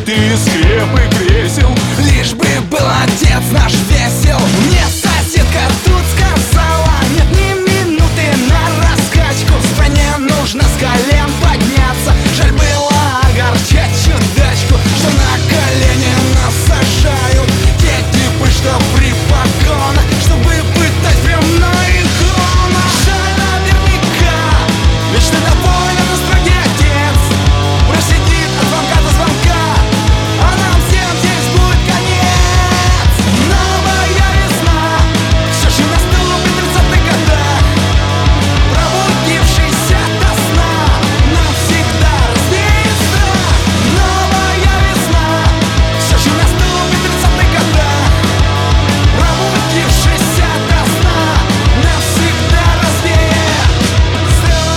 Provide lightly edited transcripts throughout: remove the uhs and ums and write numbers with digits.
ты из скреп и кресел. Лишь бы был отец наш весел. Мне соседка тут сказала: нет ни минуты на раскачку, в стране нужно с колен подняться. Жаль было огорчать чудачку, что на колени нас сажают те типы, что при погонах, чтобы пытать прям на иконах. Жаль наверняка, вечно доволен и строгий отец, просидит от звонка до звонка, а нам всем здесь будет конец. Новая весна все же наступит в 30-х годах, пробудившийся до сна навсегда развеет страх. Новая весна все же наступит в 30-х годах, пробудившийся до сна навсегда развеет страх.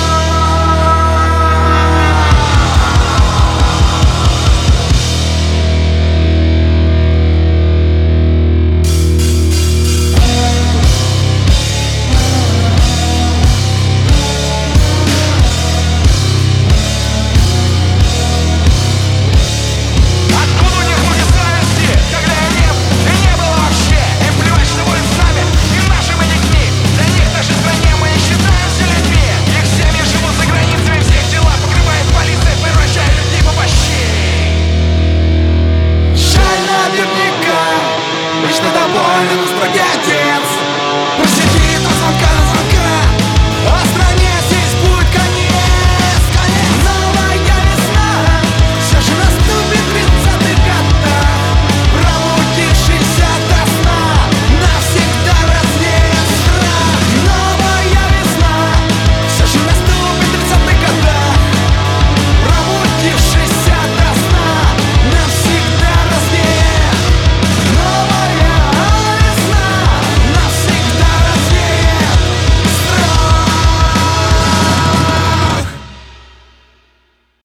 Откуда у них руки совести, когда и не было вообще? Им плевать, что будет с нами и нашими детьми. Для них в нашей стране мы не считаемся людьми. Их семьи живут за границами, всех дела покрывает полиция, превращая людей в овощей. Жаль наверняка, вечно доволен и строгий